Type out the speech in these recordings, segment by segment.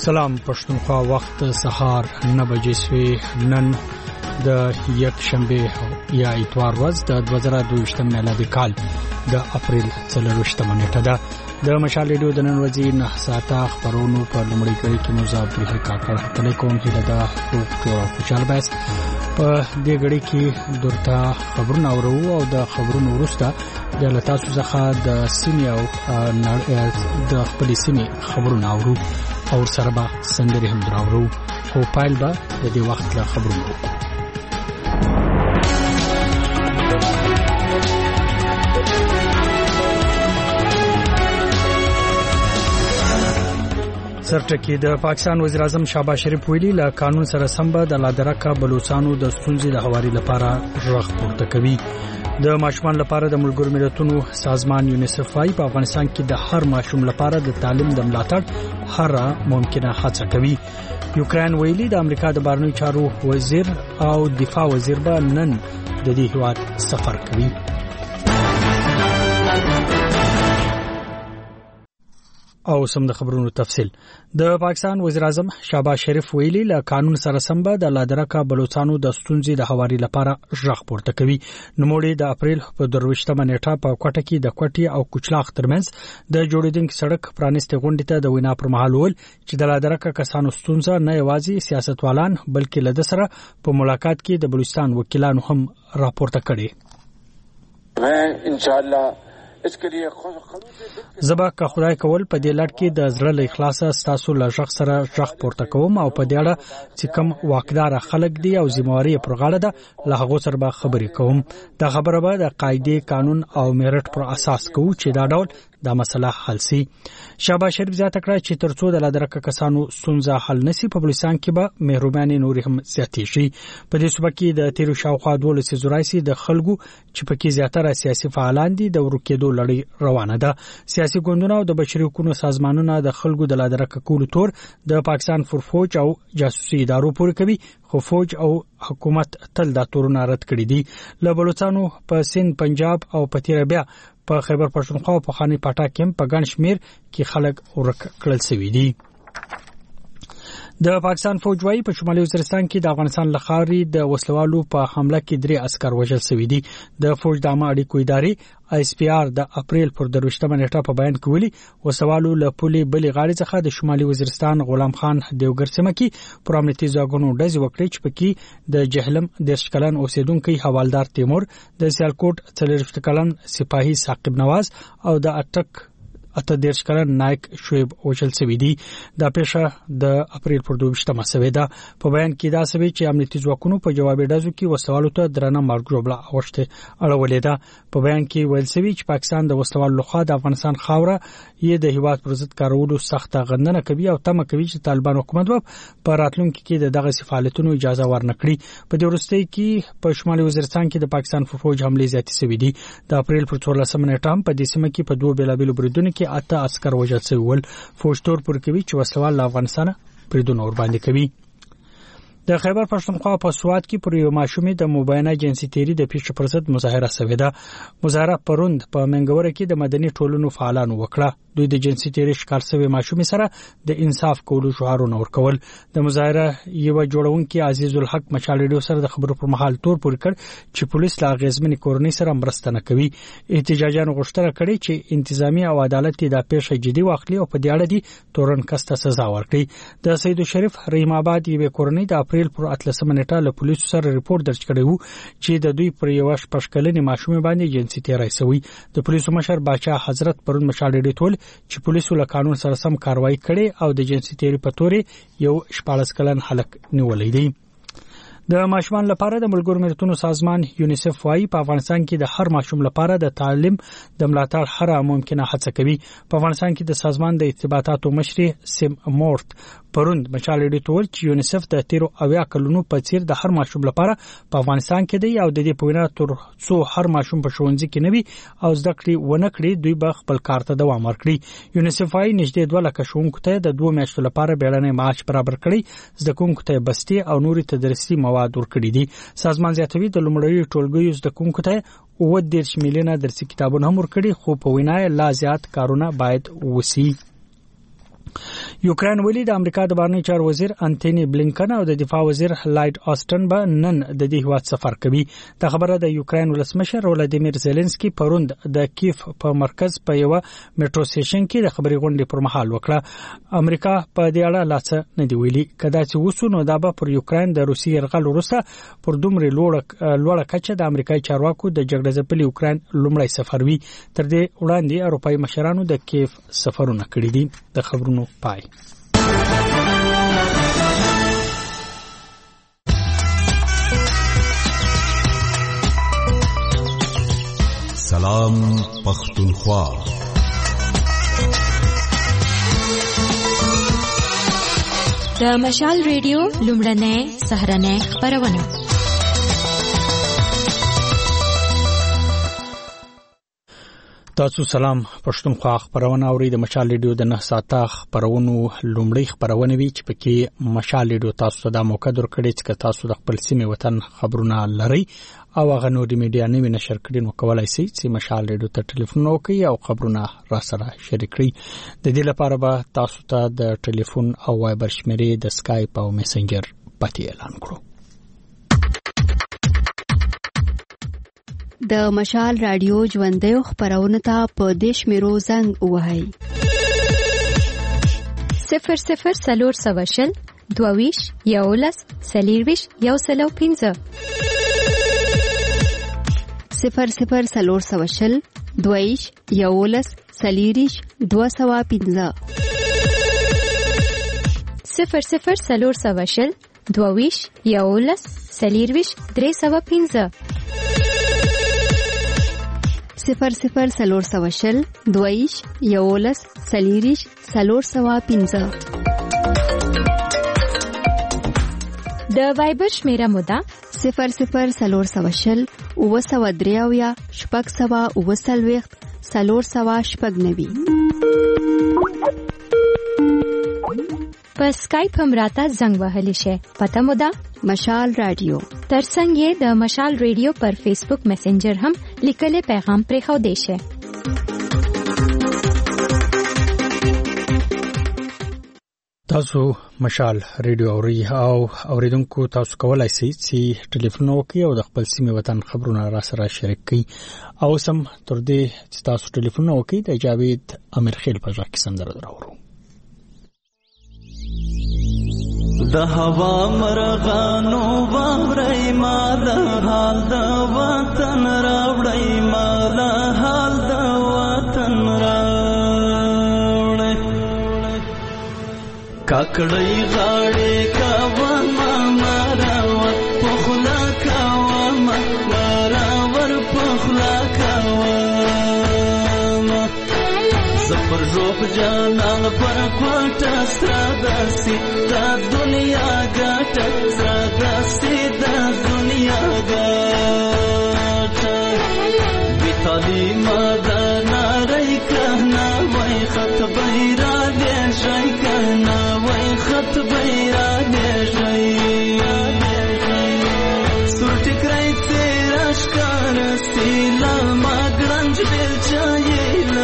سلام پښتونخوا وخت سهار 9 بجې سوی نن د یک شنبه یا اتوار ورځ د 2022 میلادي کال د اپریل 24 نیټه ده د مشال ریډیو د نن ورځې 9 ساعته خبرونو په لومړی کړي کې مزاب په کاکړ ټلی کوم چې د حقوق او خوشحال بس په دې غړي کې درته خبرونه اورو او د خبرونو وروسته د لتاسو څخه د سیمې او د خپل سیمې خبرونه اورو او سره به سندري هم دراورو او پایل به د دې وخت له خبرونو سرټکی د پاکستان وزیر اعظم شهباز شریف ویلي له قانون سره سم به د لادرکه بلوچستانو د ستونزې د حواري لپاره رغ پورته کوي د ماشومان لپاره د ملګرو ملتونو سازمان یونیسف وايي په افغانستان کې د هر ماشوم لپاره د تعلیم د ملاتړ هر ممکنه هڅه کوي یوکرين ویلي د امریکا د بهرنیو چارو وزیر او دفاع وزیر به نن د دې هیواد سفر کوي او سم د خبرونو تفصیل د پاکستان وزیر اعظم شهباز شریف ویلي له قانون سره سم به د لادرکه بلوچستانو د ستونزې د حواري لپاره رغ پورته کوي نوموړي د اپریل په 22 نیټه په کوټه کې د کوټي او کوچلاخ ترمنځ د جوړیدونکو سړک پرانیستي غونډې ته د وینا پر مهال ول چې د لادرکه کسانو ستونزه نه یوازې سیاستوالان بلکې له سره په ملاقات کې د بلوچستان وکیلانو هم راپورته کړي ان شاء الله زبا که خدای کول په دې لړ کې د زړه له اخلاصه ستاسو له شخص سره شخ پورته کوم او په دې اړه چې کوم واقدار خلک دي او ذمہواری پر غاړه ده له هغه سره به خبرې کوم دا خبره به د قاعده قانون او میرټ پر اساس کوو چې دا ډول دا مسله حل سي شهباز شریف زیاته کړه چې ترڅو د لادرکه کسانو ستونزه حل نشي په بلوچستان کې به مهرباني نور هم زیاتې شي په دې صوبه کې د تیرو شاوخوا 12 زورایسي د خلکو چې پکې زیاتره سیاسي فعالان دي د ورکېدو لړۍ روانه ده سیاسي ګوندونه او د بشري حقوقو سازمانونه د خلکو د لادرکه کولو تور د پاکستان فوج او جاسوسي ادارو پورې کوي خو فوج او حکومت تل دا تورونه رد کړی دي له بلوچستانو په سند پنجاب او پتیره بیا په خیبر پښتونخوا او په خاني پټا کې په ګڼ شمیر کې خلک ورک کړل شوی دي د پاکستان فوج وايي په شمالي وزیرستان کې د افغانستان لخاري د وسلوالو په حمله کې 3 عسكر وژل شوی دي د فوج د عامه اړیکو ادارې ISPR د اپریل پر 22 نیټه په بیان کې ویلي وسوالو له پولې بلې غاړې څخه د شمالي وزیرستان غلام خان دیوګر سیمه کې پر امنیتي ځواکونو ډز وکړي چې پکې د جهلم د شکلن اوسیدونکو حوالدار تیمور د سیالکوټ 40 کلن سپاهي ثاقب نواز او د اټک اته دیرش کلن نایک شعیب وشل سوي دي د پیښه د اپریل پر 22 مسوي ده په بیان کې دا سوي چې امنیتي ځواکونو په جواب ډزو کې وسوالو ته درنه مرګ جوړه اوښته اړولې ده په بیان کې ویل سوي چې پاکستان د وسوالو لخوا د افغانستان خاوره یې د هیواد پر ضد کارولو سخت غندنه کوي او تمه کوي چې طالبان حکومت په راتلونکي کې دغه فعالیتونو اجازه ورنکړي په دې وروستي کې په شمالي وزیرستان کې د پاکستان فوج حمله زیاتې سوي دي د اپریل پر 14 نیټه هم په دې سیمه کې په دوه بیلابیلو بریدونو کې اته عسكر وژل شوي ول فوج تور پر کوي چې وسلوال له افغانستانه بریدونه ور باندې کوي د خیبر پښتونخوا په سواد کې پر یو ماشومې د مبینه جنسي تیری د پیښې پر ضد مظاهره شوې ده مظاهره پروند په منګوره کې د مدني ټولنو فعالانو وکړه دوی د جنسي تیری ښکار شوی ماشومې سره د انصاف کولو شعارونه ورکول د مظاهره یو جوړونکو عزیز الحق مشال ریډیو سره د خبرو پر مهال تور پور کړ چې پولیس لا غزمنې کورنۍ سره مرسته نه کوي احتجاجانو غوښتنه کړې چې انتظامی او عدالت د پیښې جدي واخلي او په دې اړه دي تورن کسته سزا ورکړي د سید شریف رحیم آباد یو کورنۍ د اپریل پر 13 نیټه له پولیسو سره ریپورت درج کړی وو چې د دوی پر یو شپږکلنې ماشومې باندې جنسي تیری شوی د پولیسو مشر باچا حضرت پرون مشال ریډیو ټول چې پولیسو له قانون سره سم کاروایی کړي او د جنسي تیری په تورې یو 14 کلن هلک نیولې دي د ماشومان لپاره د ملګرو ملتونو سازمان یونیسف وايي په افغانستان کې د هر ماشوم لپاره د تعلیم د ملاتړ هر ممکنه هڅه کوي په افغانستان کې د سازمان د ارتباطاتو مشر سیم مورت پروند مشال ریډیو ټول چې یونیسف د تیرو اویا کلونو په څیر د هر ماشوم لپاره په افغانستان کې دی او د دې په وینا تر څو هر ماشوم په ښوونځي کې نوي او زده کړې ونه کړي دوی به خپل کار ته دوام ورکړي یونیسف وايي نږدې 2 لک ښوونکو ته د 2 میاشتو لپاره بیړنۍ معاش برابر کړي زده کوونکو ته بستي او نوري تدریسي مواد ورکړي دي سازمان زیاتوي د لومړی ټولګي زده کوونکو ته 10 میلیونه درسي کتابونه هم ورکړي خو په وینا لا زیات کارونه باید وسی یوکرين ویلي د امریکا د بهرنی چارو وزیر انټونی بلینکن او د دفاع وزیر لایډ آستن به نن د دې هیواد سفر کوي. د خبره د یوکرين ولسمشر ولادیمیر زيلنسکي پروند د کیف په مرکز په یو میټرو سټیشن کې د خبري غونډې پر مهال وکړه. امریکا په دې اړه لاڅه نه دی ویلي. کدا چې وسونو دا به پر یوکرين د روسي يرغل وروسته پر دومره لوړه کچه د امریکایي چارواکو د جګړې ځپلي یوکرين لومړی سفر وي. تر دې وړاندې اروپایي مشرانو د کیف سفرونه کړی دي. د خبرونو پای. سلام پختونخوا. د مشال ریډیو لومړنۍ سهارنۍ خبرونه. تاسو سلام پښتونخوا خبرونه اوري. د مشال ریډیو د 9 ساعته خبرونو لومړی خبرونه وی چې پکې مشال ریډیو تاسو ته د موقع درکړي چې تاسو د خپل سیمه وطن خبرونه لري او هغه نور میډیا نه نشر کړي نو کولای شئ چې مشال ریډیو ته ټلیفون وکړئ او خبرونه را سره شریک کړئ. د دې لپاره به تاسو ته د ټلیفون او وایبر شمیرې د اسکایپ او میسنجر پته اعلان کړو. د مشال رادیو ژوندۍ خبرونه ته په دیش میرو زنګ وهاي 00 سلور سواشل دوویش یولس سلیرویش یوسلو 00 سلور سواشل دوویش یولس سلیریش 215 00 سلور سواشل دوویش یولس سلیرویش 315 00 سلور سواشل دویش یولس سلیریش سلور سوا 15. د وایبر شمیره مودا 00 سلور سواشل او سوا دریاویا شپږ سوا او سلويخت سلور سوا شپږ نوي. په سکایپ هم راته زنګ وهلی شي. پته مودا مشال رادیو. ترڅنګ یې د مشال ریډیو پر فیسبوک میسنجر هم لیکلي پیغام پرې خو دی شي. تاسو مشال ریډیو اوري او اوریدونکو تاسو کولای شئ چې ټلیفون وکړئ او د خپل سیمه وطن خبرونه را سره شریک کړئ. او سم تر دې چې تاسو ټلیفون وکړئ د جاوید امیر خیل په ځای کې سندره درورو. د هوا مرغانو باورای ما د حال د وطن راوړی ما د حال د وطن راوړی کاکړی غاړې کا ما ماراور پخلا کا ما ماراور پخلا کا سفر روپ جانان پر کوټه ساداسي دا دنیا ګټه ساداسي دا دنیا ګټه بیتالي ماده ناري کنا وای خط بیرا دې شي کنا وای خط بیرا دې شي سورټ کرای تیرا شکار سیلا ما ګرنج دل چایلا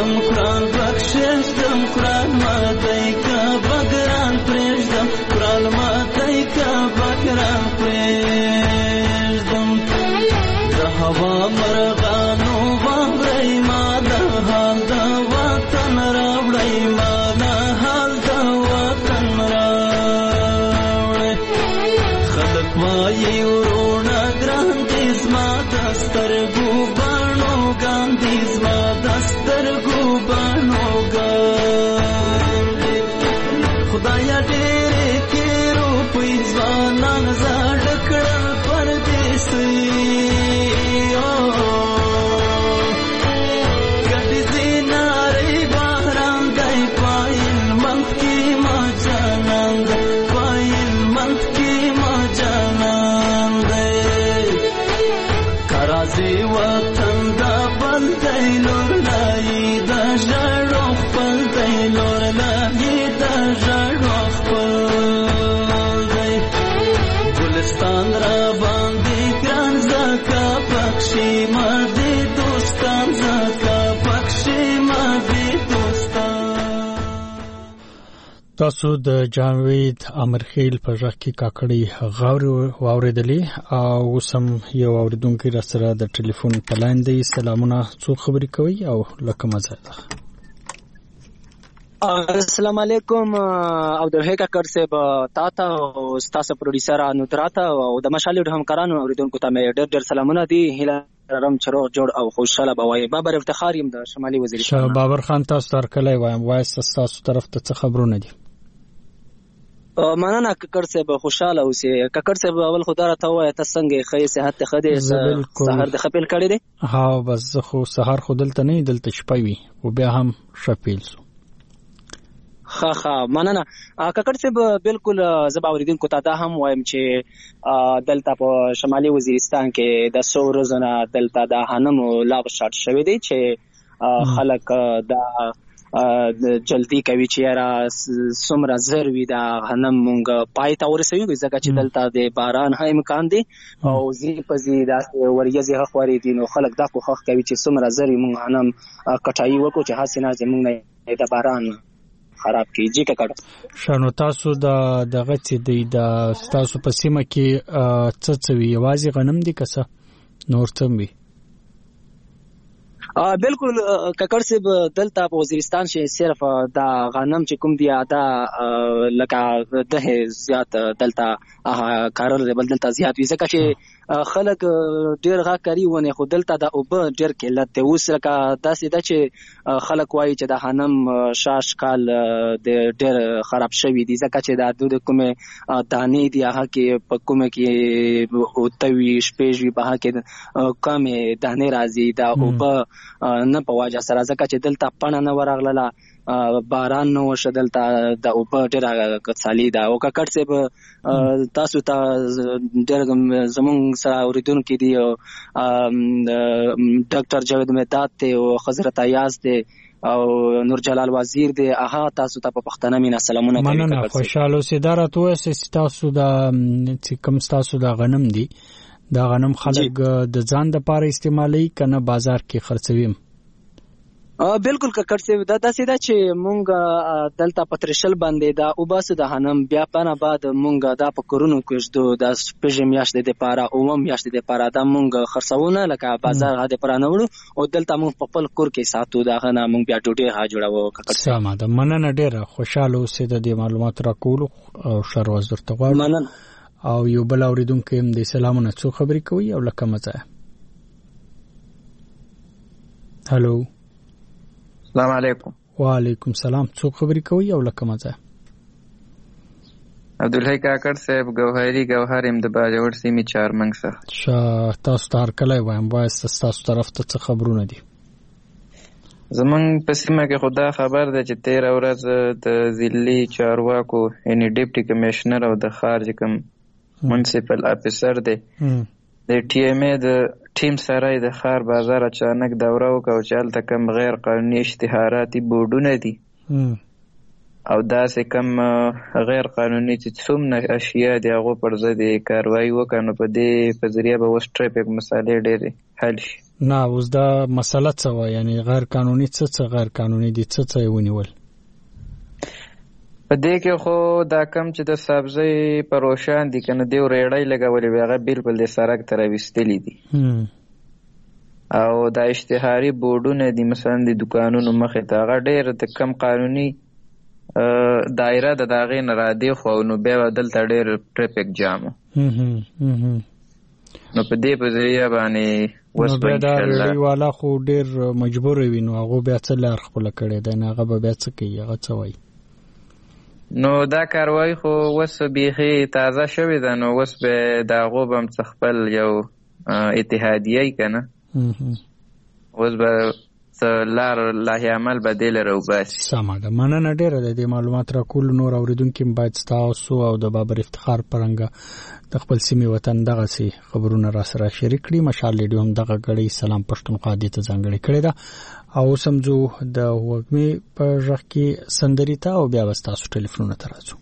دم قرآن بخشش دم قرآن ماتای کا بگران پریږدم قرآن ماتای کا بگران پریږدم د هوا مرغانو واورئ ما د حال د وطن راوړئ ما د حال د وطن راوړئ خلک وایي ورونه ګران دي زما د سترګو بڼو ګان دي زما د سترګو بڼو ګان دي خدایا ډېرې کې روپۍ ځوانان زاړه کړل پردیسي تاسو د جاوید امرخیل په ژغ کې کاکړی غاوري واوریدلې او سم یو اوریدونکو را سره د ټلیفون په لاین دی. سلامونه، څو خبرې کوي او لکه مزه ده. السلام علیکم عبدالحی کاکړ صاحب، تاته او تاسو پروډوسر ندراته او د مشالې همکارانو اوریدونکو ته مې ډېر ډېر سلامونه دي. هیله لرم چې روغ جوړ او خوشاله به وای. بابر افتخار یم د شمالي وزیرستان. بابر خان تاسو ترکلې وایم، وایست تاسو طرف ته څه خبرونه دي؟ مننه کاکړ صاحب، خوشاله اوسئ. کاکړ صاحب اول خو دا راته ووایه ته څنګه یې؟ ښه یې، صحت دې ښه دی؟ سهار دې ښه پیل کړی دی؟ ها بس زه خو سهار خو دلته نه، دلته شپه وي او بیا هم ښه پیل سو. ښه مننه کاکړ صاحب. بالکل زه به اورېدونکو ته دا هم وایم چې دلته په شمالي وزیرستان کې د څو ورځو نه دلته د غنمو لاغ شاټ شوی دی چې خلک دا جلدی کوي چې یاره څومره زر وي دا غنم مونږ پای ته ورسوي، ځکه چې دلته د باران ها امکان دی او زی په زی داسې وریځې ښه خورې دي، نو خلک دا کوښښ کوي چې څومره زر وي مونږ غنم کټایي وکړو چې هسې نه زمونږ نه د باران خراب کیږي. کاکړ شانو تاسو دغه چې دی د تاسو په سیمه کې څه وی یوازې غنم دي که څه نور څه وي؟ بالکل کاکړ صاحب، دلته په وزیرستان کې صرف دا غنم چې کوم دی دا لکه ده زیات دلته کارل بل دلته زیات وي، ځکه چې خلک ډیر غا کوي ونه خو دلته د اوبه ډیر قلت دی. اوس لکه داسې ده چې خلک وایي چې د غنم شاش کال د ډیر خراب شوی دی، ځکه چې د دود کومه دانې دی هغه کې په کومه کې اوتوي شپېږي په هغه کې کمه دانې راځي دا اوبه نه په واجه سره، ځکه چې دلته پڼه نه ورغله، باران نو وشه، دلته د اوبه ډېره کڅالي ده. او کاکړ صاحب تاسو ته ډېر زمونږ سره اورېدونکي دي ډاکټر جاوید مهداد دی او حضرت ایاز دی او نور جلال وزیر دی، هغه تاسو ته په پښتنه مینا سلامونه کوي. مننه، خوشاله اوسئ. دا راته ووایئ چې تاسو د کوم ستاسو د غنم دي، دا غنم خلک د ځان دپاره استعمالوي که نه بازار کې خرڅوي؟ بالکل کاکړ صاحب، دا داسې ده چې مونږ دلته په ترشل باندې دا وباسو د غنم، بیا پنه بعد مونږ دا په کورونو کې ږدو، د شپږ میاشتې دپاره اووه میاشتې دپاره دا مونږ خرڅوونه لکه بازار هغه دپاره نه وړو او دلته مونږ په خپل کور کې ساتو، د هغه نه مونږ بیا ډوډۍ ها جوړوو. کاکړ صاحب سمه ده، مننه ډېره، خوشحاله اوسئ د دې معلومات راکولو او ښه ورځ درته غواړم. مننه. او یو بل اورېدونکی هم دی. سلامونه، څو خبرې کوي او لکه مزه؟ هلو. السلام علیکم. وعلیکم سلام، څو خبرې کوي او لکه مزه؟ عبدالحی کاکړ صاحب، ګوهري ګوهر ام د باجوړ سیمې چارمنګ څخه. تاسو ته هرکلی وایم، وایست تاسو طرف ته څه خبرونه دي؟ زمونږ په سیمه کې خو دا خبر ده چې 13 ورځ د ضلعي چارواکو یعنی ډیپټي کمشنر او د خارج کوم منسپل افیسر دی د ټي ایم ای د ټیم سره د خار بازار اچانک دوره وکړه چې هلته کوم غیر قانوني اشتهاراتي بورډونه دي او داسې کوم غیر قانوني چې څومره اشیا دي هغو پر ضد یې کاروایي وکړه، نو په دې په ذریعه به اوس ټریفیک مسالې ډېرې حل شي. نه اوس دا مسله څه و یعنی غیر قانوني څه غیر قانوني دي څه ونیول په دې کې خو دا کم چې د سبزی پروشان دي کنه دی ریړۍ لګولې وي هغه بالکل د سړک تر وستلې دي او دا اشتهاري بورډونه دي مثلا د دکانونو مخې ته هغه ډېر د کم قانوني دایره د داغې نه را دی خو نو بیا دلته ډېر ټریفیک جام نو په دې په ذریعه باندې نو بیا دا ریړۍ والا خو ډېر مجبور وي نو هغه بیا څه لار خپله کړې ده نو هغه به بیا څه کوي هغه څه وایي نو دا کاروایی خو اوس بیخي تازه شوې ده نو اوس به د هغو به هم څه خپل یو اتحادیه که نه اوس به څه لارې عمل به دې له راوباسي سمه ده مننه ډېره ده دې معلومات راکولو نور اورېدونکي هم باید ستاسو او د بابر افتخار په رنګه د خپل سیمې وطن دغسې خبرونه راسره شریک کړي مشال ریډیو هم دغه ګړۍ سلام پښتونخوا دې ته ځانګړې کړې ده او سمځو د وګمې په ژغ کې سندري ته او بیا به ستاسو ټلیفونونه ته راځو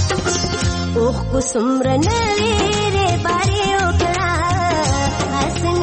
सुमरन रे बारे उकड़ा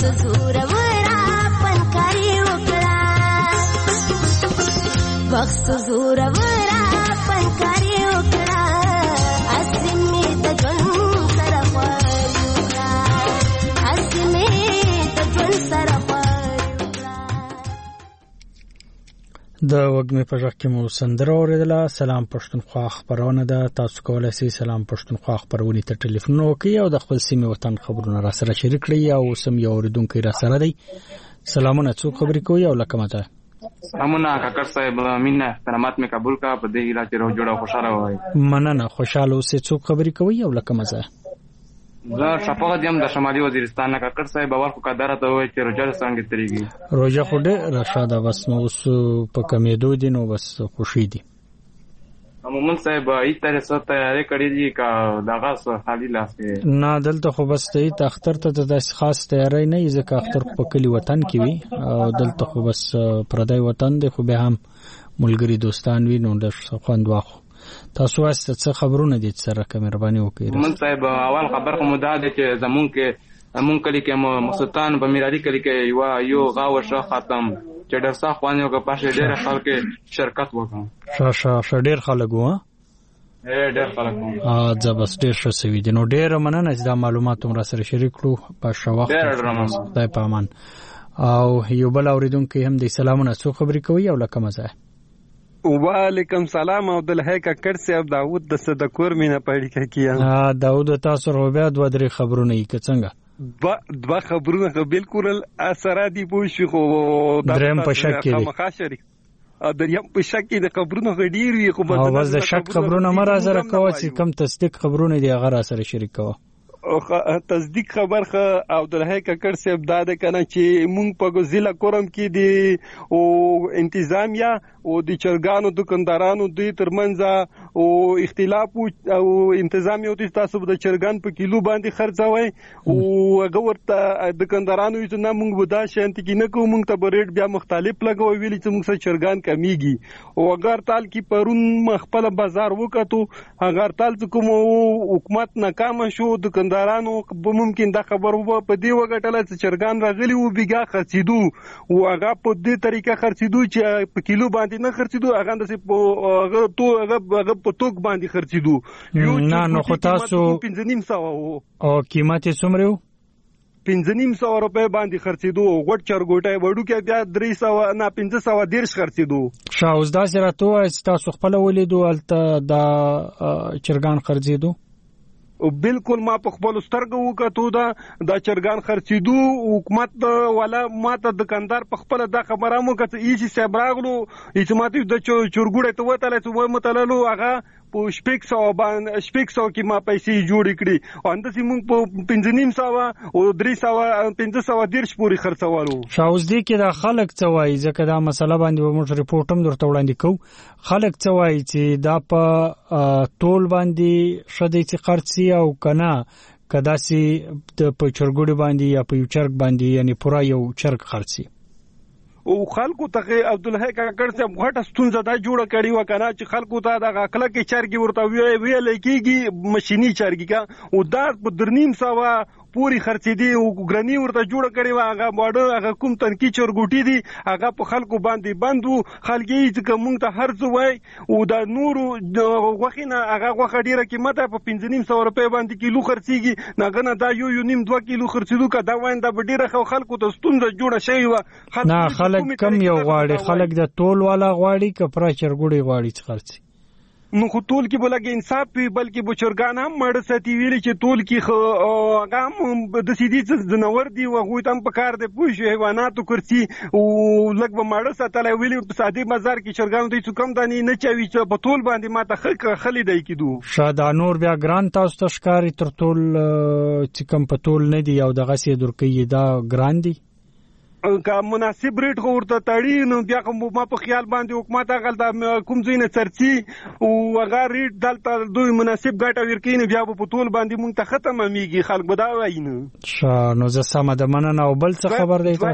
زور ورا پنکاری وکړه وخت زور ورا پنکاری وکړه اسمه د ژوند سره وکړه اسمه د ژوند سره د وګمې په ځکه مو سندره اوریدله. سلام پښتونخوا خبرونه ده. تاسو کولای شئ سلام پښتونخوا خبرونه ته ټلیفون وکړئ او د خپل سیمې وطن خبرونه را سره شریک کړئ او سم یو اوریدونکو را سره دی. سلامونه، څوک خبرې کوي او لکه ماته؟ سلامونه کاکړ صاحب، مینا احترامات مې قبول کا په دې هیله چې روغ جوړ او خوشاله وای. مننه، خوشاله اوسئ. څوک خبرې کوي او لکه ماته؟ زه شفاعت یم د شمالي وزیرستان نه. کاکړ صاحب باور کو قدرت وای چې روزه څنګه تریږي. روزه خو دې رشاده بس نو اوس په کمیدو دي نو بس خوشی دي. مومن صاحب ای تر څه تیاری کړی دي کا دغه خالی لاس نه دلته خو بس ته اختر ته د خاص تیاری نه ځکه اختر په کلی وطن کې وي او دلته خو بس پردای وطن دی خو به هم ملګری دوستان وي نو د خوند واخو. تاسو واسطه څه خبرونه دي سره که مهرباني وکړئ؟ مومن صاحب اول خبر خو مدا ده چې زمون کلی کې مسلطان په میرادي کلی کې یو غاوه شو ختم چې ډېر څه خوانیو که پښه ډېر خلک شرکت وکړي. شه ډېر خلک وو. ډېر خلک وو. بس ډېر ښه سوي دي. نو ډېر مننه چې دا معلومات هم را سره شریک کړو په ښه وخت. خدای په امان. او یو بل اوریدونکو هم دی. سلامونه، څوک خبرې کوي او لکه مزه؟ وعلیکم سلام عبدالحی کاکړ صاحب. داود د صدکور مینه پړی کیا. داود تاسو رو بیا دوه درې خبرونه یې څنګه؟ دوه خبرونه بالکل اثر دي پوه شو خو دریم په شک کې دي. دریم په شک کې د خبرونه غډیر وي خو بس د شک خبرونه مر سره کوه چې کم تصدیق خبرونه دي هغه سره شریک کوه. تصدیق خبر خو عبدالحی کاکړ صاحب دا ده کنه چې مونږ په ضلع کورم کې دي او انتظامیه او د چرګانو دکاندارانو دوی ترمنځ او اختلاف او انتظامیه او تاسو د چرګان په کیلو باندې خرڅوي او هغه ورته دکاندارانو چې نه مونږ ودا شانت کې نه کوو مونږ ته ریټ بیا مختلف لګوي ویلي چې مونږ سره چرګان کمیږي او اگر تال کې پرون خپل بازار وکړو اگر تال کوم حکومت ناکام شو دکاندارانو ممکن دا خبر په دې وګټل چې چرګان راغلي او بیګا خرڅیدو او هغه په دې طریقه خرڅیدو چې په کیلو باندې نه خرڅیدو هغه د هغه په توک باندې خرڅیدو. نه نو خو تاسو 1500 او قیمت یې څومره و؟ 1500 روپے باندې خرڅیدو. غټ چرګوټه وړو کې بیا 300 نه 510 خرڅیدو. شاوز دا سره چې تاسو خپل ولیدو الته دا چرګان خرڅیدو؟ بالکل ما په خپل سترګو وکړو دا چرګان خرڅیدو. حکومت ولا ماته دکاندار په خپل دا خبره مو کته ایسی صاحب راغلو چې ماته د چرګوړې ته وته چې و متللو هغه په شپږ سو کې ما پیسې جوړ کړې او اندسې مونږ په 1500 او 300 پورې خرڅوالو. شاوز دې کې دا خلک څه وایي ځکه دا مسله باندې موږ ریپورت هم درته وړاندې کوو. خلک څه وایي چې دا په ټول باندې شدې چې خرڅي او کنه کدا سي په چرګوړي باندې یا په یو چرګ باندې یعنی پورا یو چرګ خرڅي او خلکو ته عبدالحی کاکړ صاحب غټه ستونزه دا جوړه کړې و کنه چې خلکو ته د غاکله کې چرګي ورته ویل کېږي ماشيني چرګي کا او دا په 300 پوری خرڅېدي او ګرانی ورته جوړه کړې و هغه باډر هغه کوم تنکی چرګوټي دي هغه په خلکو باندې بندو خلګي چې کوم ته هر څه وای او دا نورو غوخینه هغه غوخه ډیره قیمته په 1500 روپے باندې کیلو خرڅيږي ناګنه دا یو نیم 2 کیلو خرڅېدو کا دا وینده ډیره خلکو ته ستونزه جوړه شوی و. نه خلک کم یو غواړي خلک د ټول والا غواړي کپرا چرګوړي غواړي چې خرڅي نو خو ټول کې بلګ انصاف وي بلکې بچرګان هم مړ ساتي ویلي چې ټول کې هغه د سیدی ځنور دی او هغه تم په کار دی پوه شو حیواناتو کرسي او لګ به مړ ساتلای ویلي په ساده بازار کې چرګان دوی څوک کم دانی نه چوي چې په ټول باندې ماته خلې دی کېدو. شاده نور بیا ګران تاسو ته ښکاری تر ټول چې کم په ټول نه دی او دغه سي درکې دا ګران دی که مناسب ریټ ورته تړي نو بیا ما په خیال باندې حکومت هغه کوم ځای نه چرچی او هغه ریټ دلته دوی مناسب ګټه ورکړي نو بیا په ټول باندې مونږ ته ختمه میږي خلک به دا وایي نو نو زه سم د مننه او بل څه خبر دی تاسو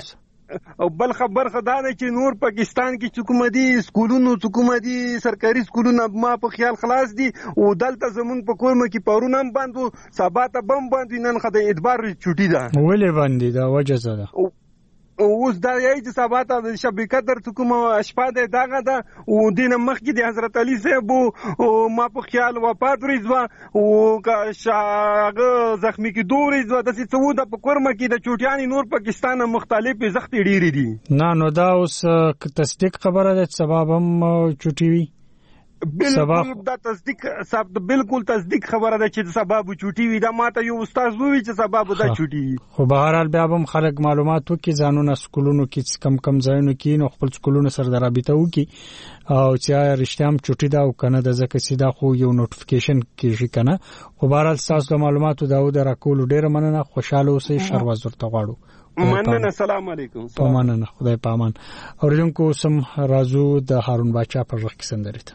بل خبر خدا نه چې نور پاکستان کې حکومتي سکولونو حکومتي سرکاري سکولونو ما په خیال خلاص دي او دلته زمون په کورم کې پرونه هم بندو سبا ته بم بندو نن خدای اعتبار چټي ده ولې باندې دا وجه زده اوس دا یی چې سبا ته شب قدر کوم شپه ده داغه ده او دین مخکې د حضرت علي صاحب او ما په خیال وفات ورځ او کا شاغه زخمی کې دوه ورځ د څه د په کورم کې د چوټیانی نور پاکستان مختلفې زخت ډیری دي نه دا اوس تصدیق خبره ده سبب هم چوټي وي بالکل دا تصدیق صاحب بالکل تصدیق خبره ده چې سبب چوټي وي دا ماته یو استاد وی چې سبب دا چوټي وي خو بهر حال بیا هم خلک معلومات وکي ځانونه سکولونو کې کم ځایونو کې نو خپل سکولونو سره رابطه وکي او چې رښتیا هم چوټي دا او کنه د ځکه سیدا خو یو نوټیفیکیشن کیږي کنه خو بهر حال تاسو د معلوماتو دا د راکول ډیر مننه خوشاله اوسئ شروع ورته غواړو مننه السلام علیکم مننه خدای پامان اوریدونکو سم رازو د هارون باچا پر وخت کې سندریته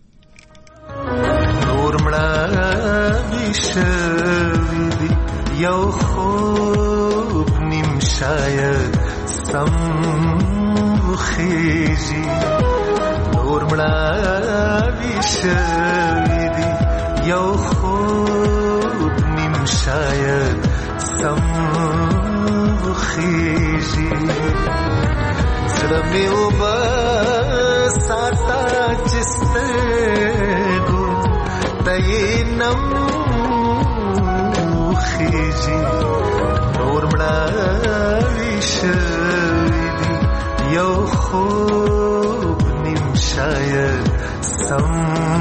نور مړه بشوي یو خوب نیم شاید سم خيجي نور مړه بشوي یو خوب نیم شاید سم خيجي زړه مې وبساته چسته تینم خیجی نور مړاوی شوی دی یو خوب نیم شاید سم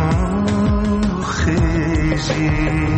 خیجی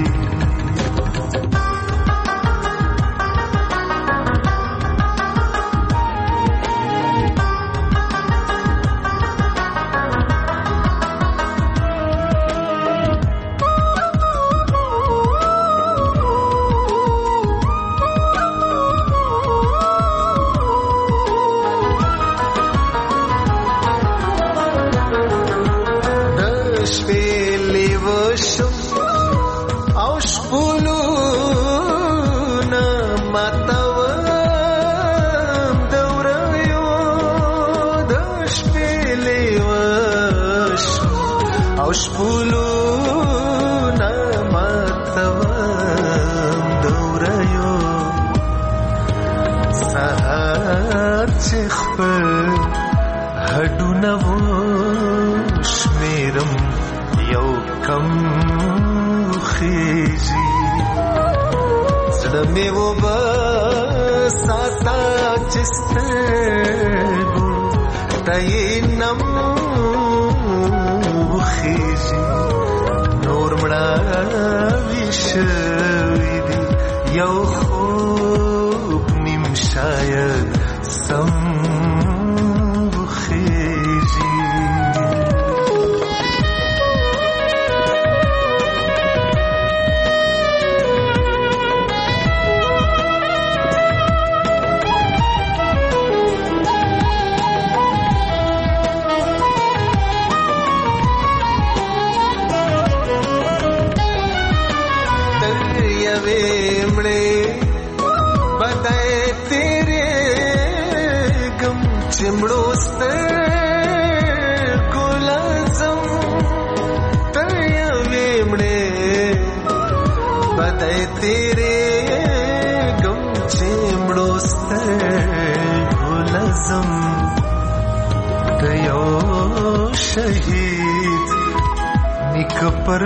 पर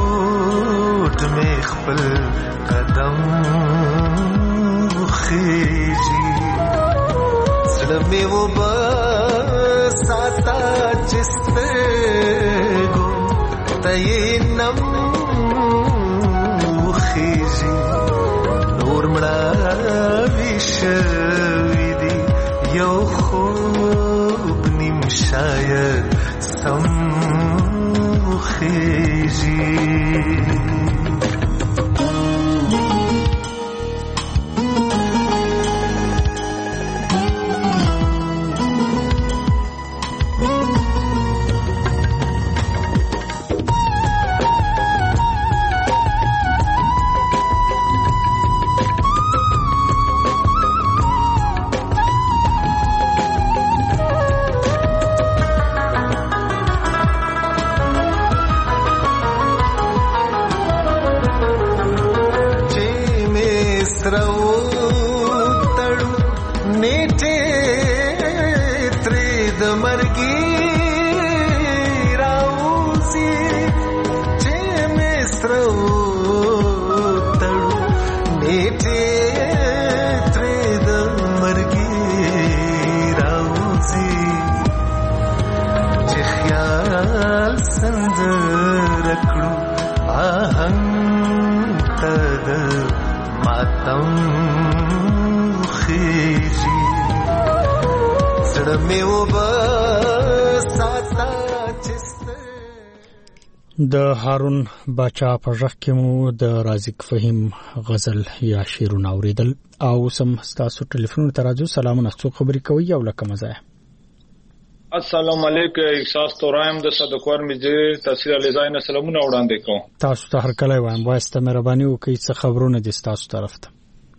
होठ में खपल कदम खीजी सड़ में वो बसाता जिसते गो तयनम खीजी नूर मड़ा विश्वविधि यो खूब निम शायद सम खीजी زړه مې وبساته چسته. د هارون باچا په ژغ کې مو د رازق فهیم غزل یا شعرونه اوریدل او سم تاسو ټلیفون ته راځو. سلامونه، څو خبرې کوي او لکه مزه. السلام علیکم. احساس تورایم د صدقور مجری تحصیل علیزاین سلامونه وړاندې کوم. تاسو ته هر کله وایم واسطه مهرباني وکړئ څه خبرونه دي تاسو طرف ته.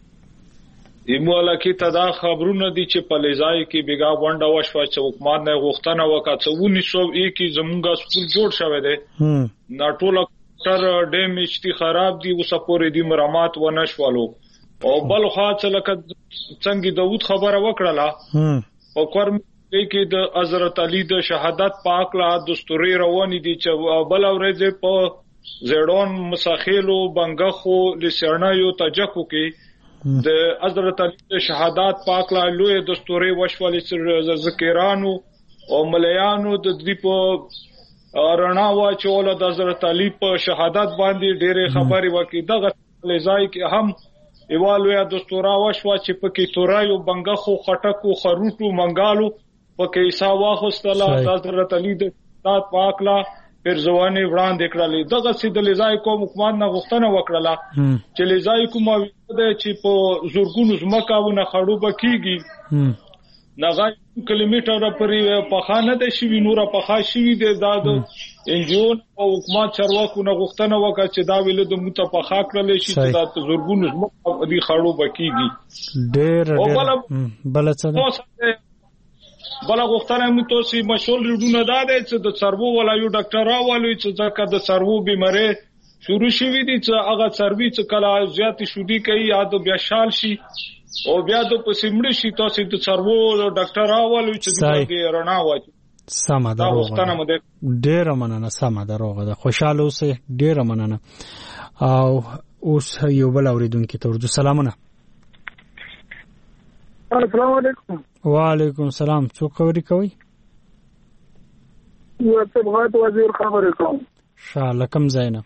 ایمولا کې تدا خبرونه دي چې په لیزای کې بیګا ونډه وشو چې حکومت نه غوښتنه وکړه چې 1901 کې زمونږه سکول جوړ شوی دی. نا ټول تر ډیمیج دي، خراب دي، اوسه پورې دي مرامات و نشوالو. او بل خوا چې لکه څنګه داوود خبره وکړه او کور کې د حضرت علی د شهادت پاک لا دستوري رواني دي چې بل ورځ په زړون مساخیلو بنګخو لسرنایو تجکو کې د حضرت علی د شهادت پاک لا لوی دستوري وشوالي ذکرانو او مليانو د دې په رڼا وا چول د حضرت علی په شهادت باندې ډېرې خبرې وکړي. دغه لزای کې هم ایوالویا دستورا وشوا چې پکې تورایو بنګخو خټکو خروټو منګالو پکې حساب واخستله د حضرت علی د شهادت پاک لا پرځواني وړاندې کړلې. دغه سید لزای کوم حکومت نه غوښتنه وکړه چې لزای کوم ویده چې په زورګونو زمکاونه خړو بکیږي نغا کیلومتر پرې په خانه د شوی نور په خاصوي د دادو انجون او حکومت چارواکو نه غوښتنه وکړه چې دا ویل د متفقه کړل شي چې د زورګونو زمکا دي خړو بکیږي. ډېر بل څه بل غوښتنه مو تاسو مشول ریډونه داده چې د سربو ولایو ډاکټر راوالوي چې ځکه د سربو بیماری شروع شوې دي چې هغه سروي چې کله زیات شودي کوي یا د بیا شال شي او بیا د پسمړ شي تاسو د سربو ډاکټر راوالوي چې دغه رڼا واچي. سمه ده، ډېر مننه. سمه ده، روغه ده، خوشاله اوسئ. ډېر مننه. او اوس یو بل اوریدونکو ته ورته سلامونه. السلام علیکم. وعلیکم السلام. څوک خبرې کوي؟ یو تبغات وزیر خبرې کوم. شاله کم زینا.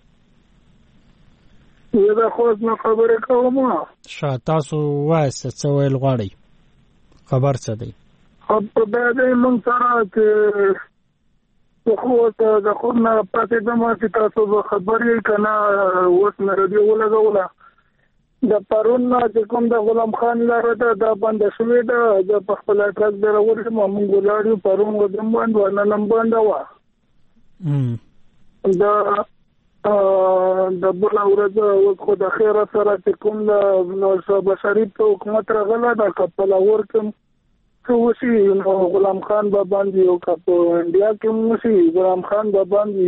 یو د خوښ نه خبرې کوم. تاسو وایسته څه ویل غواړئ؟ خبر څه دی؟ خبر دا دی موږ سره چې خو د خو نه پاتې د ما چې تاسو خبرې کنه اوس نه رادیو ولګوله د پرون چې کوم د غلام خان لاره ده دا بند شوې ده. د خپل ټرک درور موږ ولاړو پرون ودم باندې ورننم باندې وا د بل ورځ خو د خیره سره چې کوم د بشری په حکومت راغله د خپل ورکم څه وشي غلام خان به باندې او په انډیا کې وشي غلام خان به باندې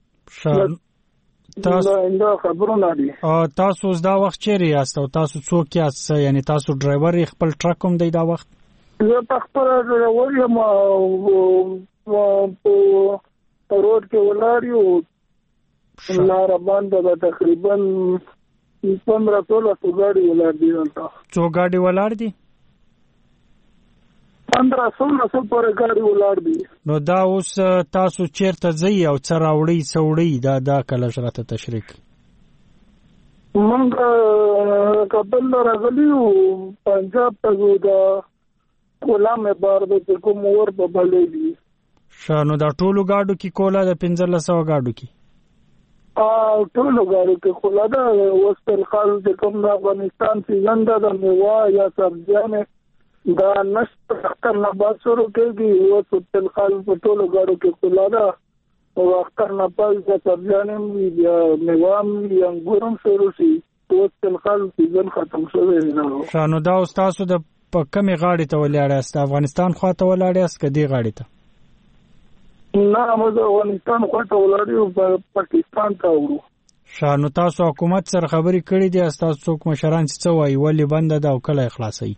تاسو خبرونه دي. تاسو دا وخت چیرې یاست او تاسو څوک یاست؟ یعنی تاسو ډرایور خپل ټرک هم دی دا وخت؟ زه خپل ډرایور یم په روډ کې ولاړ یو لار باندې تقریبا 15-16 ګاډي ولاړ دي. څو ګاډي ولاړ دي؟ 15-16 پر ګاډي ولاړ دي. نو دا اوس تاسو چیرته ځئ او څه راوړئ څوړئ دا کله شراته تشریک؟ موږ کابل راغلی یو پنجاب ته ځو د غلام بار د کوم ور په بلې دي. نو دا ټولو ګاډو کې کولا د 1500 ګاډو کې ټولو ګاډو کې کولا ده. وستل خال د کوم د افغانستان سیزن ده د میوه یا سبزیانه دا نشته اختر نه بعد شروع کېږي. وستل خال په ټولو ګاډو کې کولا ده او اختر نه بعد د سبزیانه یا میوه یا انګورم شروع شي. وستل خال سیزن ختم شوی نه. نو دا تاسو د کمې غاړې ته ولاړاست؟ افغانستان خواته ولاړاست که دې غاړې ته؟ نه موږ افغانستان خواته ولاړو پاکستان ته ورو. نو تاسو حکومت سره خبرې کړې دي؟ تاسو څوک مشران څه وایي ولې بند ده او کله خلاصي؟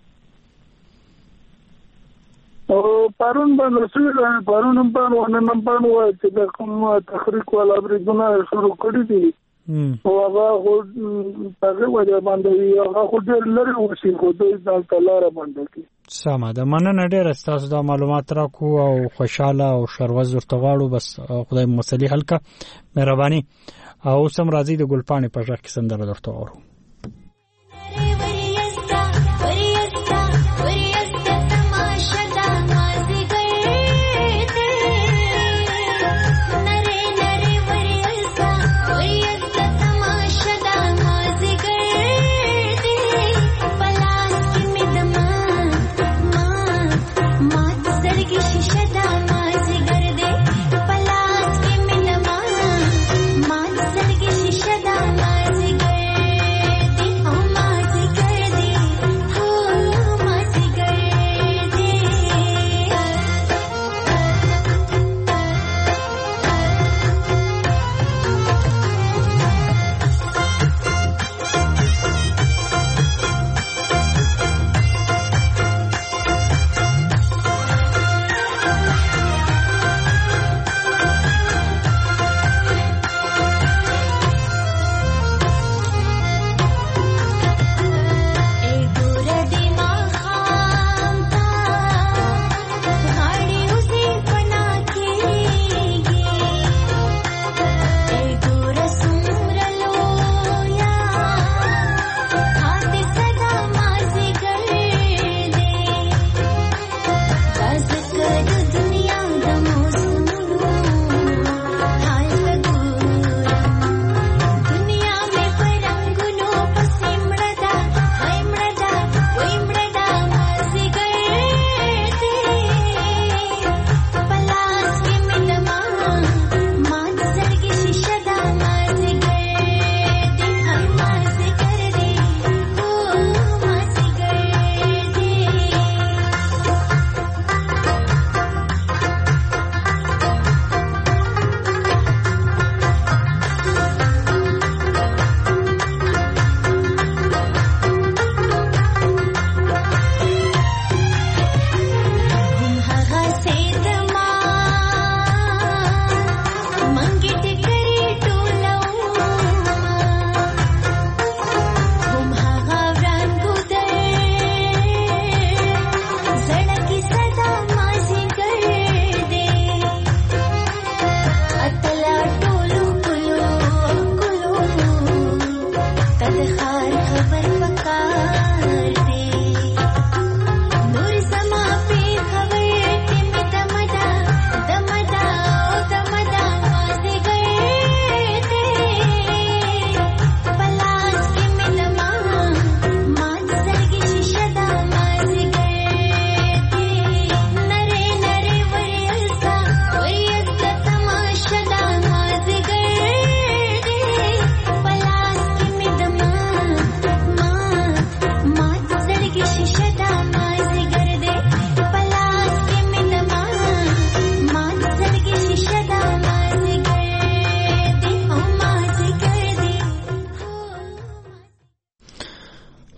او پرون باندې پرون هم وایي چې د کوم تحریک ولا بریدونه شروع کړي دي او هغه هغه وجه باندې هغه خو ډېر لري وشي خو دوی ځان لاره باندې کی. سمه ده، مننه ډېر تاسو دا معلومات راکو او خوشاله او شروز ورته غواړو. بس خدای مسلې حل کا مهرباني. او سم راځي د ګلپانې په ځخ کې سندره درته اورو. وريستا وريستا وريستا تماشا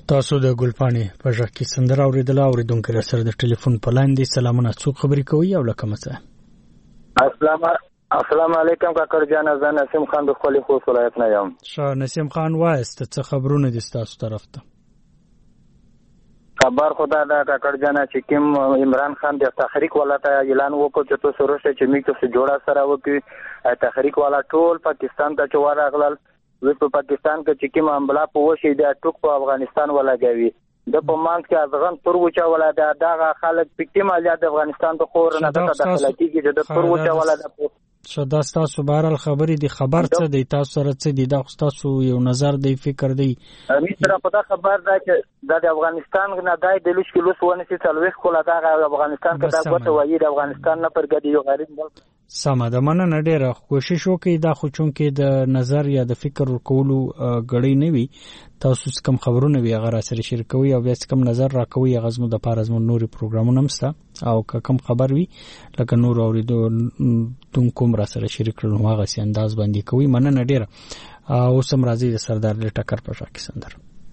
تاسو د ګلپانی په ځکه کې سندره اوریدل اوریدونکو سره د ټلیفون په لاندې سلامونه څو خبرې کوي او لکه مڅه السلام علیکم کاکر جان زه نسیم خان د خپل خو ولایت نه یم شاه نسیم خان وایست څه خبرونه دي تاسو طرف ته خبر خدا دا کاکر جان چې کوم عمران خان د تحریک ولاته اعلان وکړ چې تاسو سره چې میکو سره جوړه سره وکړي تحریک والا ټول پاکستان ته چوار اغلل وی په پاکستان کې چې کوم حمله په وشي د ټوک په افغانستان ولاګوي د په مانس کې افغان تور وچا ولا دغه خلک پکې مالیات د افغانستان په خور نه داخله کیږي د تور وچا ولا د شدا تاسو بهرال خبرې دي خبر څه دی تاسو سره څه دی دا تاسو یو نظر دی فکر دی میتره په دا خبر دا چې د افغانستان نه دای د لوش کلوس ونه چې تلويخ کوله دا افغانستان کې دا غوته وایي د افغانستان نه پرګدي یو غریب ملک سمه ده مننه ډیره کوشش وکړئ دا خو چون کې د نظر یا د فکر ورکولو غړی نه وي تاسو کوم خبرونه وی هغه سره شریکوي او بیا کوم نظر راکوي هغه زموږ د پارزمو نوري پروګرامونه مسته او کوم خبر وی لکه نور اوریدو تون کوم را سره شریک کړو هغه سي انداز باندې کوي مننه ډیره او سم راځي د سردار لټکر په شاکي سندر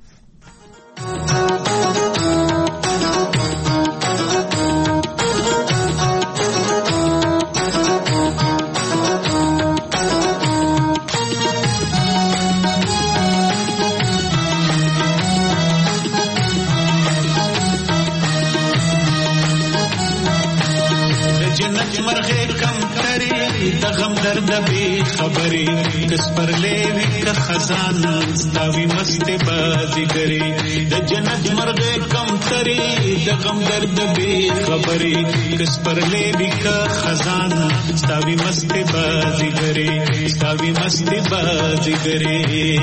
غم درد به خبرې کس پر لوي که خزان ستاوي مست بازیګری د جنت مرغه کم تري د غم درد به خبرې کس پر لوي که خزان ستاوي مست بازیګری ستاوي مست بازیګری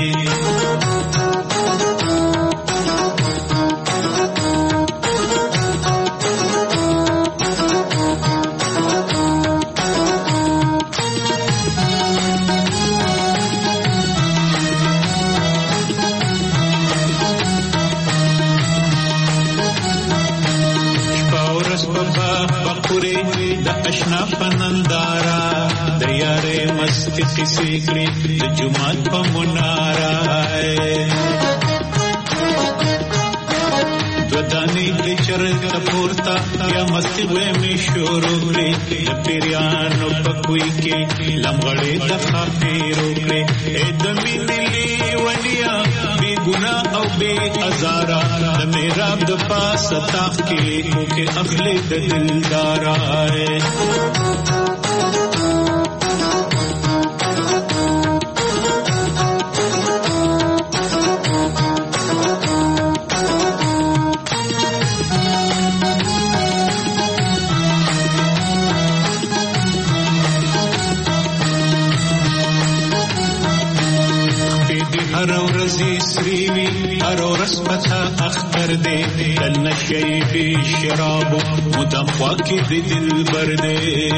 اشنا پنندارا د یارې مستی کیسې کړې د جمعات په منارا دودانی د چرته پورتا یا مستی وې می شروع کړې د پیرانو په کوی کې لمغړې د خاطر وکړې اې د مینې ونیا بی ګناه او بی ازارا د میراب د پاس تاخ کې کو کې اخلي د دلدارا اختر دے کل نشی بی شراب مدام خواکی دی دل بردے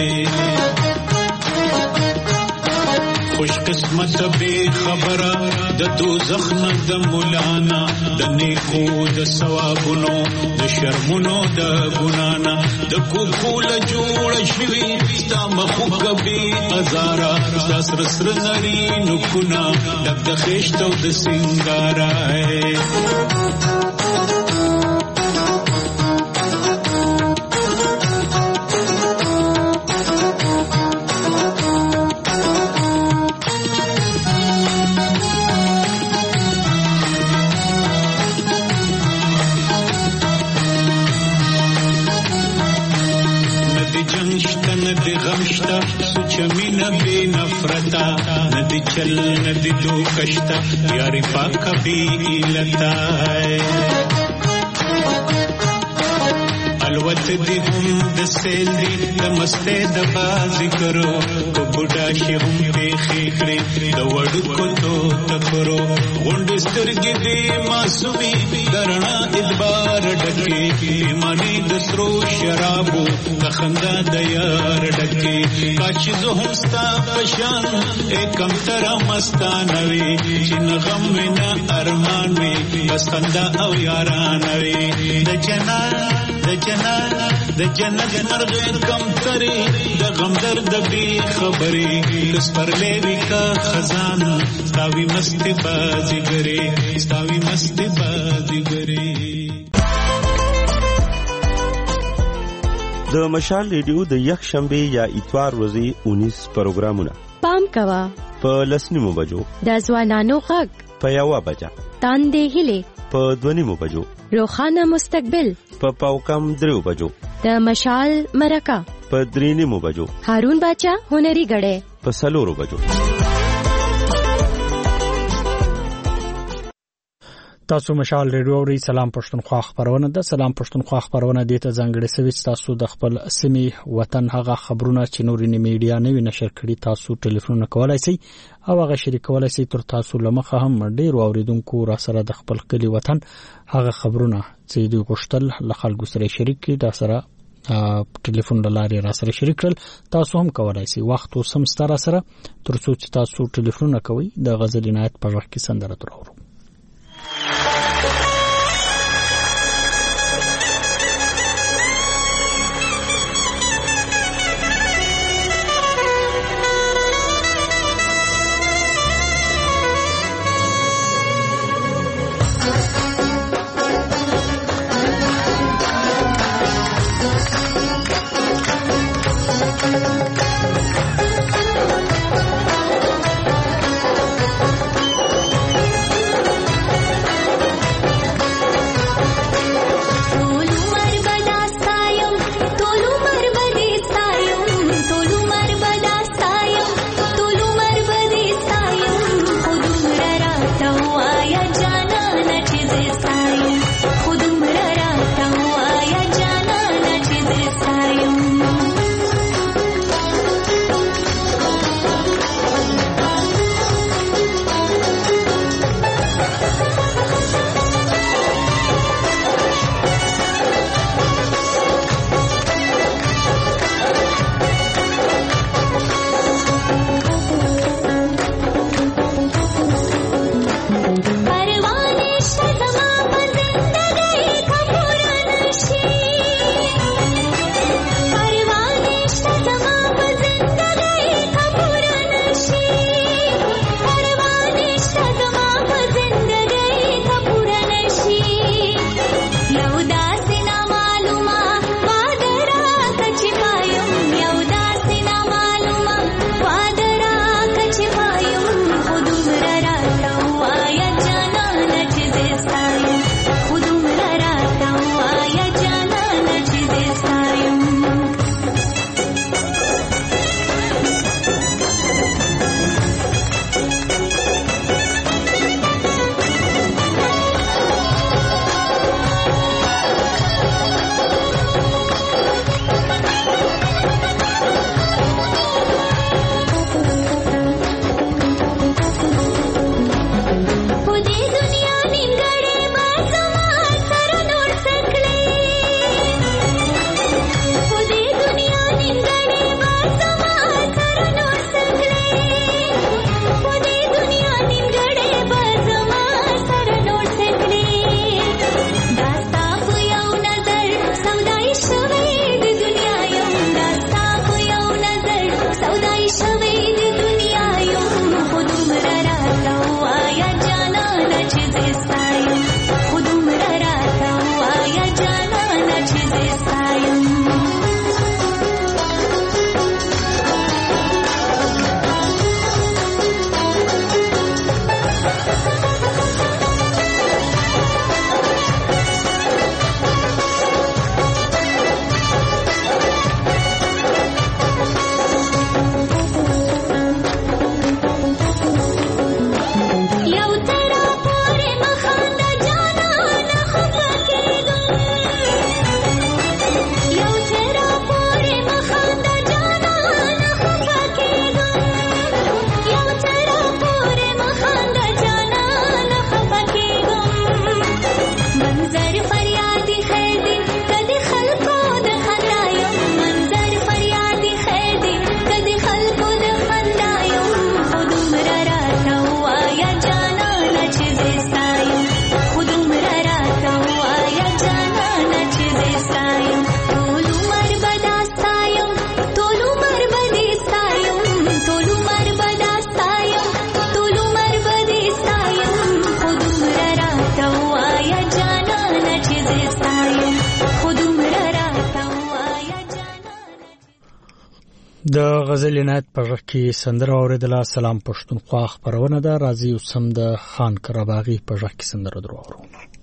خوش قسمت بے خبره د دوزخ نه د مولانا د نیکو د ثوابونو د شرمونو د ګنانا د کوکول جوړ شوی ستا مخوګ بی ازارا سر سر نری نو کنا د خېشتو د سنگارا ندی چل ندی دو کشتا یاری پاک کبھی لتا ہے الوت دی هم د سیل دی د مسته د بازی کرو کو بوډا شي هم په خېکړې د وړو کو تو تکرو غونډ سترګې دی معصومي درنا ادبار ډکې مانی د سرو شرابو د خندا د یار ډکې کاچ زه هم ستا پشان کم تر مستانوي چې غم نه ارمان وي بس خندا او یاران وي د جنان د جنت مرغې کم ترې د غم درد بې خبرې سپرلی وي که خزان ستاوي مستې بازیګرې ستاوي مستې بازیګرې. د مشال ریډیو د یک شنبه یا اتوار ورځې 19 پروګرامونه پام کوا په لسنیمو بجو د ځوانانو غږ په 1 بجه تاندې هلي په 2 بجو روخانه مستقبل په پاوکم 3 بجو د مشال مرکه په 3 بجو هارون باچا هنري غړې په 4 بجو. تاسو مشال ریډیو اورئ. سلام پښتونخوا خبرونه ده. سلام پښتونخوا خبرونه د ته ځانګړي سوي تاسو د خپل سیمې وطن هغه خبرونه چې نوري میډیا نه نشر کړي تاسو ټلیفون کولای شئ او هغه شریکولای شئ تر تاسو لمخه هم ډیر اوریدونکو را سره د خپل کلی وطن هغه خبرونه چې دوی غوښتل له خلکو سره شریک کړي دا سره ټلیفون لاري را سره شریک کړل. تاسو هم کولای شئ وخت او سم ستاره سره تر څو چې تاسو ټلیفون کوي د غزل عنایت په وخت کې سندره ترورو. د غزل عنایت په غږ کې سندره اوریدله. سلام پښتونخوا خپرونه ده. راځي اوس هم د خان قرهباغي په غږ کې سندره درو اورو.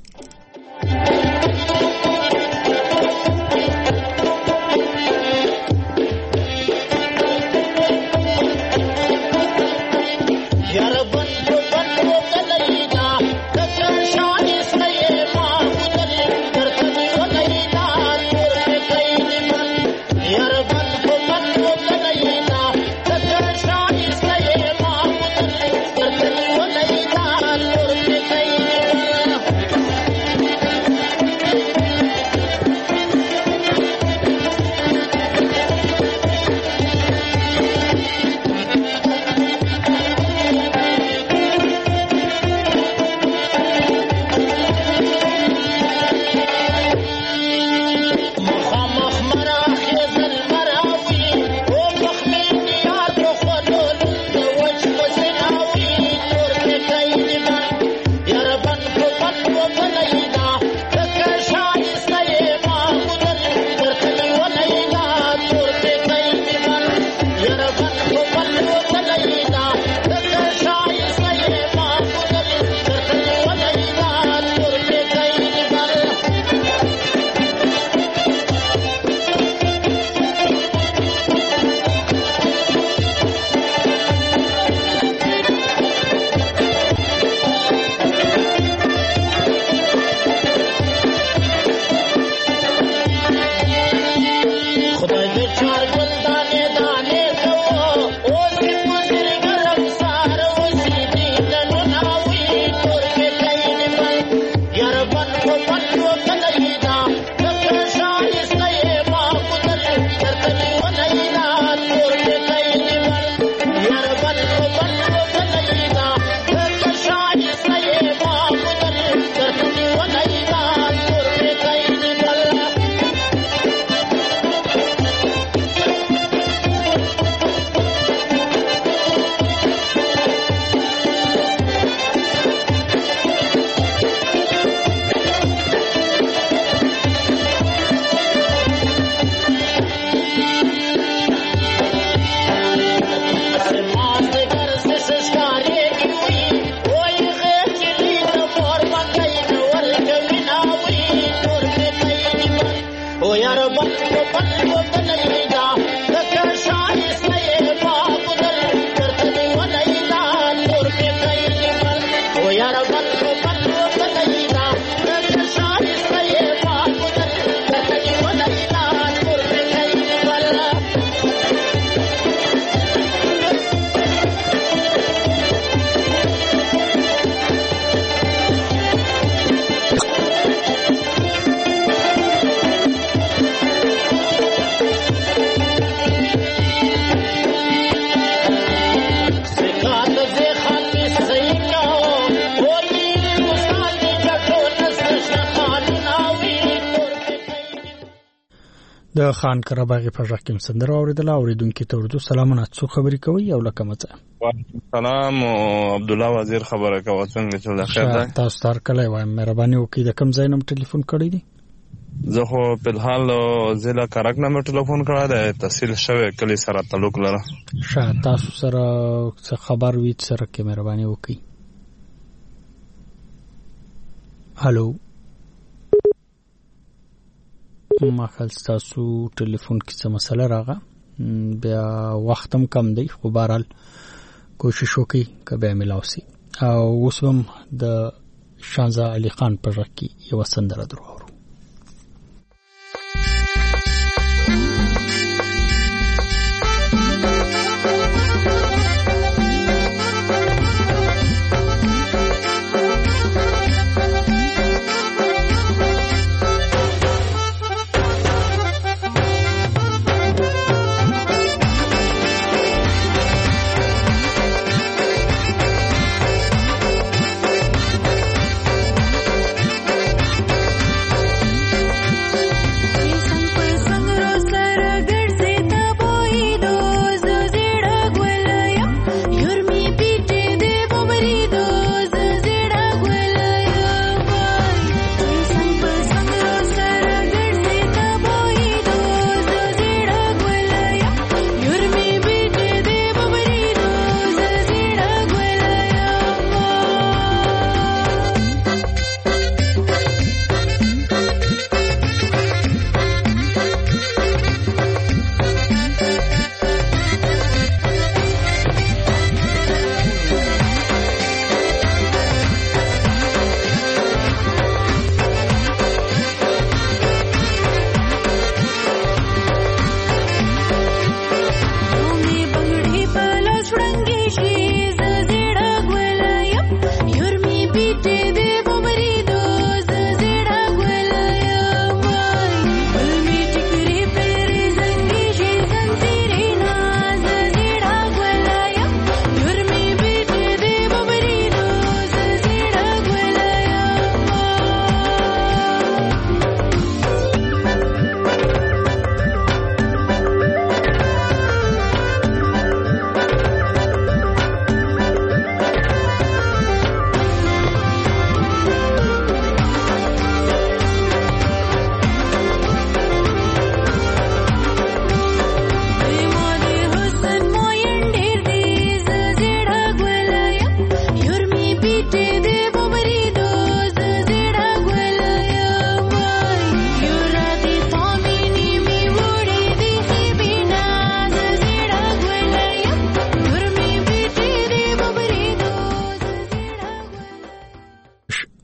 د خان قرهباغي په غږ کې سندره اوریدله. اوریدونکو ته اردو سلامونه. څو خبرې کوي او لکه مڅه. وعلیکم السلام. عبد الله وزیر خبره کوي. څنګه چل خیر ده؟ تاسو تر کله وایم مهرباني وکړئ د کوم ځای نوم ټلیفون کړی دی؟ زه خو په الحال ضلع کرک نوم ټلیفون کړی دی. تحصیل شوی کلی سره تعلق لرم. ښه تاسو سره څه خبر وي سره کې مهرباني وکړئ. هالو ما خل تاسو ټلیفون کې څه مسله راغله. بیا وختم کم دی خو بهرحال کوشش وکړئ کبه ملاوي. او اوس هم د شانزا علي خان په غږ کې یو سندره درو.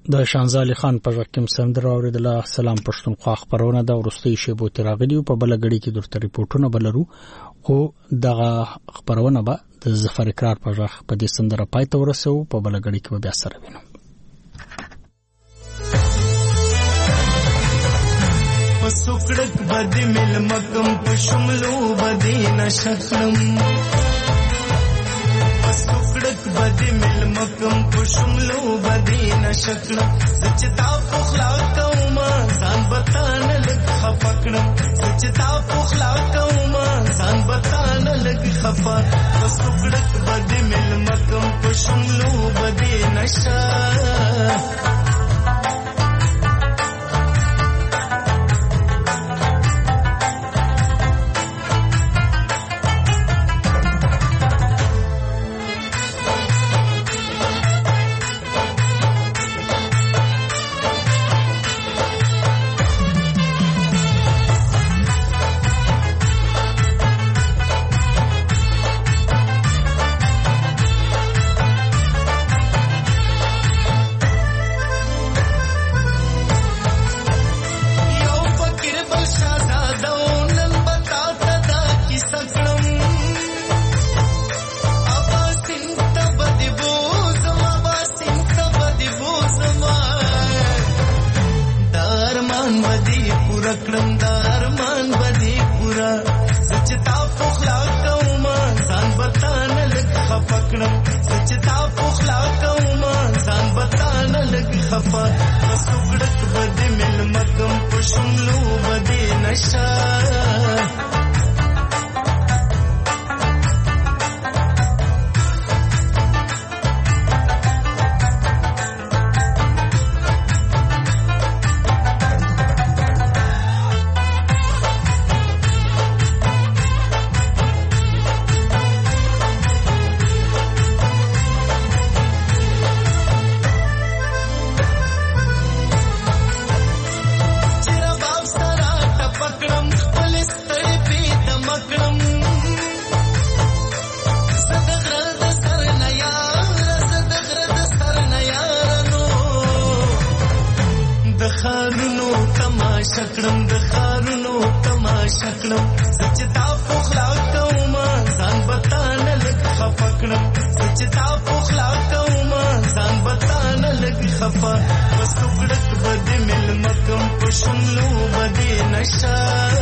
د شانزالي خان په ژکم سندره اوریدله. سلام پښتونخوا خبرونه د ورستي شیبو تراغلی په بلګړی کې درته ریپورتونه بلرو، خو دغه خبرونه به د ظفر اقرار په ژغ په دې سندره پای ته ورسو. په بلګړی کې بیا سره وینو. پسوکړک بد مل مکم پشملو بدی نشخلم، پسوکړک بد مل مکم پشملو بدی نشخلم، سچتا پخلا کوما ځان بتان لګ خپکړم، سچتا پخلا کوما ځان بتان لګ خپا، پسوکړک بد مل مکم پشملو بدی نشخلم. خفا وسوکړک بد مل مکم پښملو بد نشا